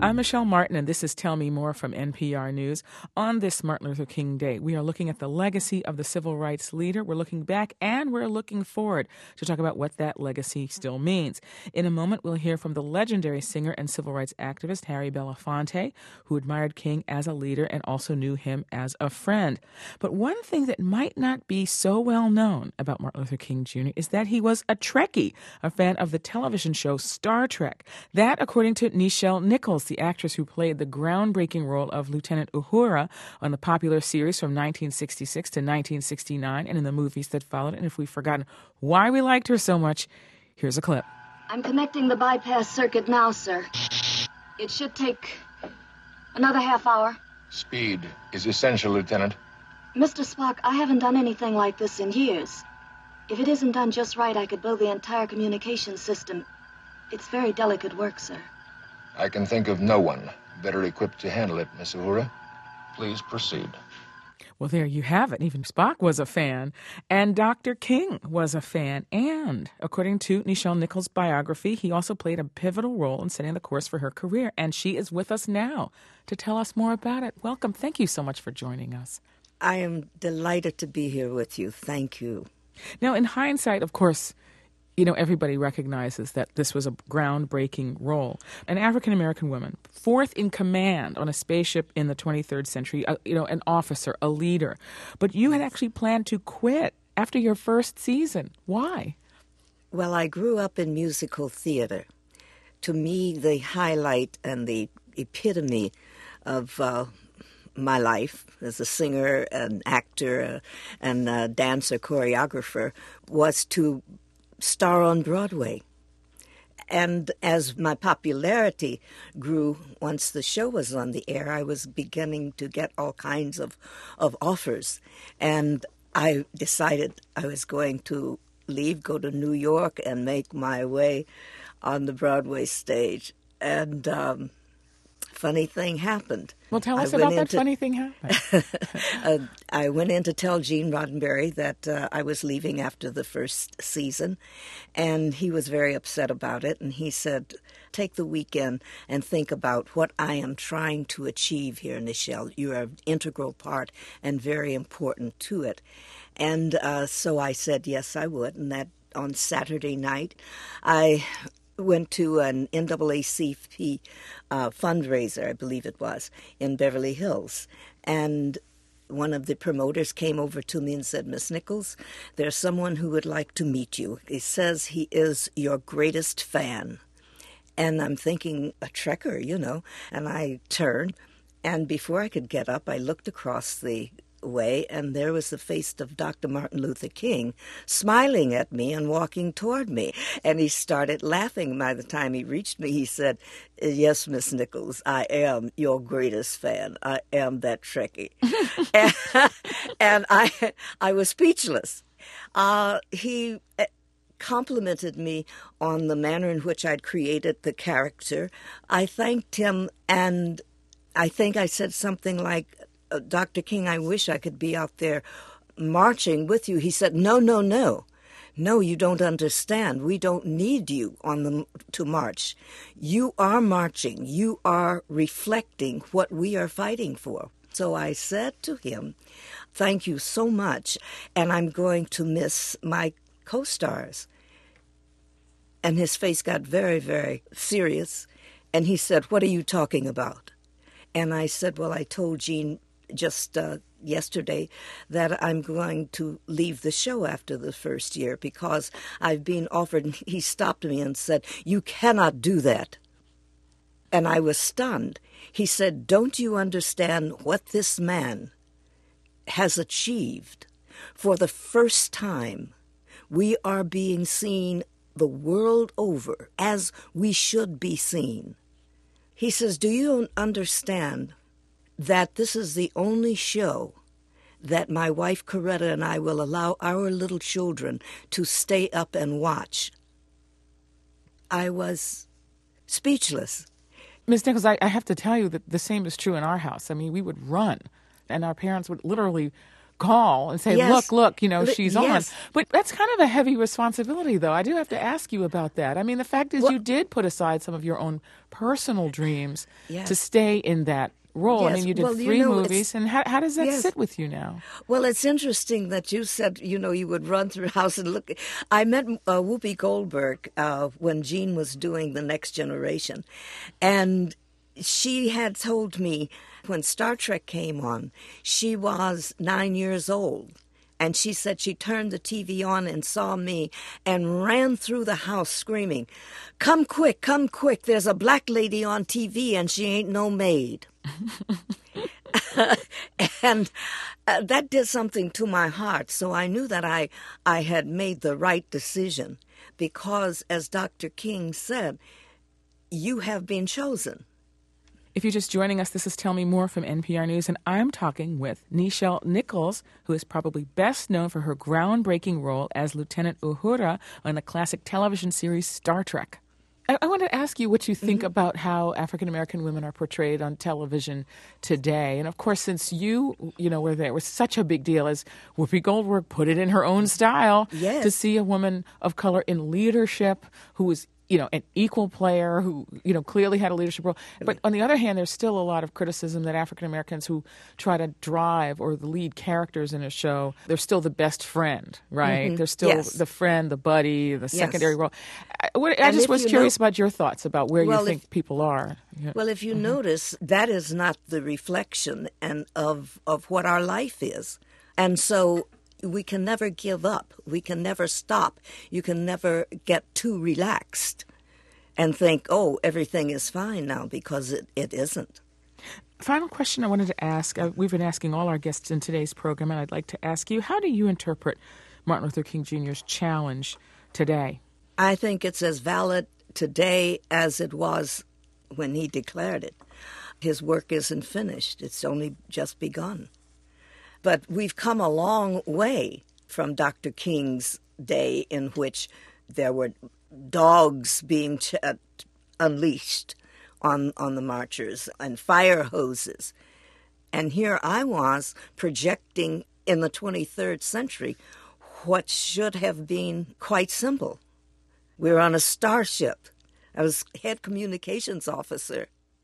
I'm Michelle Martin, and this is Tell Me More from NPR News. On this Martin Luther King Day, we are looking at the legacy of the civil rights leader. We're looking back and we're looking forward to talk about what that legacy still means. In a moment, we'll hear from the legendary singer and civil rights activist Harry Belafonte, who admired King as a leader and also knew him as a friend. But one thing that might not be so well known about Martin Luther King Jr. is that he was a Trekkie, a fan of the television show Star Trek. That, according to Nichelle Nichols, the actress who played the groundbreaking role of Lieutenant Uhura on the popular series from 1966 to 1969 and in the movies that followed. And if we've forgotten why we liked her so much, here's a clip. I'm connecting the bypass circuit now, sir. It should take another half hour. Speed is essential, Lieutenant. Mr. Spock, I haven't done anything like this in years. If it isn't done just right, I could build the entire communication system. It's very delicate work, sir. I can think of no one better equipped to handle it, Miss Uhura. Please proceed. Well, there you have it. Even Spock was a fan, and Dr. King was a fan. And according to Nichelle Nichols' biography, he also played a pivotal role in setting the course for her career. And she is with us now to tell us more about it. Welcome. Thank you so much for joining us. I am delighted to be here with you. Thank you. Now, in hindsight, of course, you know, everybody recognizes that this was a groundbreaking role. An African-American woman, fourth in command on a spaceship in the 23rd century, an officer, a leader. But you had actually planned to quit after your first season. Why? Well, I grew up in musical theater. To me, the highlight and the epitome of my life as a singer, an actor, and a dancer, choreographer was to star on Broadway. And as my popularity grew, once the show was on the air, I was beginning to get all kinds of offers. And I decided I was going to leave, go to New York, and make my way on the Broadway stage. And funny thing happened. Well, tell us about that funny thing happened. I went in to tell Gene Roddenberry that I was leaving after the first season, and he was very upset about it. And he said, take the weekend and think about what I am trying to achieve here, Nichelle. You are an integral part and very important to it. And so I said, yes, I would. And that on Saturday night, I went to an NAACP fundraiser, I believe it was, in Beverly Hills. And one of the promoters came over to me and said, Miss Nichols, there's someone who would like to meet you. He says he is your greatest fan. And I'm thinking, a Trekker, you know. And I turned, and before I could get up, I looked across the way, and there was the face of Dr. Martin Luther King smiling at me and walking toward me. And he started laughing. By the time he reached me, he said, yes, Miss Nichols, I am your greatest fan. I am that Trekkie. and I was speechless. He complimented me on the manner in which I'd created the character. I thanked him, and I think I said something like, Dr. King, I wish I could be out there marching with you. He said, no. No, you don't understand. We don't need you to march. You are marching. You are reflecting what we are fighting for. So I said to him, thank you so much, and I'm going to miss my co-stars. And his face got very, very serious, and he said, what are you talking about? And I said, well, I told Gene just yesterday that I'm going to leave the show after the first year because I've been offered. And he stopped me and said, you cannot do that. And I was stunned. He said, don't you understand what this man has achieved? For the first time, we are being seen the world over as we should be seen. He says, do you understand that this is the only show that my wife Coretta and I will allow our little children to stay up and watch? I was speechless. Ms. Nichols, I have to tell you that the same is true in our house. I mean, we would run, and our parents would literally call and say, Yes. look, she's Yes. on. But that's kind of a heavy responsibility, though. I do have to ask you about that. I mean, the fact is you did put aside some of your own personal dreams to stay in that role. I Yes. mean, you did Well, 3 movies. And how does that Yes. sit with you now? Well, it's interesting that you said, you would run through the house and look. I met Whoopi Goldberg when Gene was doing The Next Generation. And she had told me when Star Trek came on, she was 9 years old. And she said she turned the TV on and saw me and ran through the house screaming, come quick, there's a black lady on TV and she ain't no maid. And that did something to my heart. So I knew that I had made the right decision because, as Dr. King said, you have been chosen. If you're just joining us, this is Tell Me More from NPR News, and I'm talking with Nichelle Nichols, who is probably best known for her groundbreaking role as Lieutenant Uhura on the classic television series Star Trek. I want to ask you what you think about how African-American women are portrayed on television today. And, of course, since you were there, it was such a big deal as Whoopi Goldberg put it in her own style to see a woman of color in leadership who was an equal player who, clearly had a leadership role. But on the other hand, there's still a lot of criticism that African Americans who try to drive or the lead characters in a show, they're still the best friend, right? Mm-hmm. They're still the friend, the buddy, the secondary role. I just was curious about your thoughts about where you think people are. Yeah. Well, if you notice, that is not the reflection of what our life is. And so we can never give up. We can never stop. You can never get too relaxed and think, oh, everything is fine now, because it isn't. Final question I wanted to ask. We've been asking all our guests in today's program, and I'd like to ask you, how do you interpret Martin Luther King Jr.'s challenge today? I think it's as valid today as it was when he declared it. His work isn't finished. It's only just begun. But we've come a long way from Dr. King's day, in which there were dogs being unleashed on the marchers and fire hoses. And here I was projecting in the 23rd century what should have been quite simple. We were on a starship. I was head communications officer,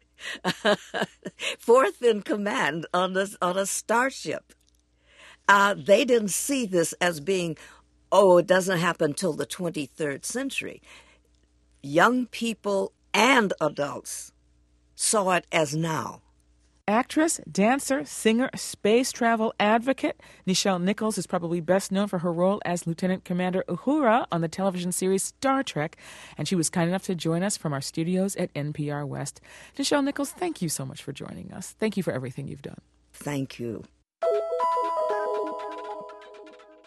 fourth in command on a starship. They didn't see this as being, it doesn't happen till the 23rd century. Young people and adults saw it as now. Actress, dancer, singer, space travel advocate, Nichelle Nichols is probably best known for her role as Lieutenant Commander Uhura on the television series Star Trek, and she was kind enough to join us from our studios at NPR West. Nichelle Nichols, thank you so much for joining us. Thank you for everything you've done. Thank you.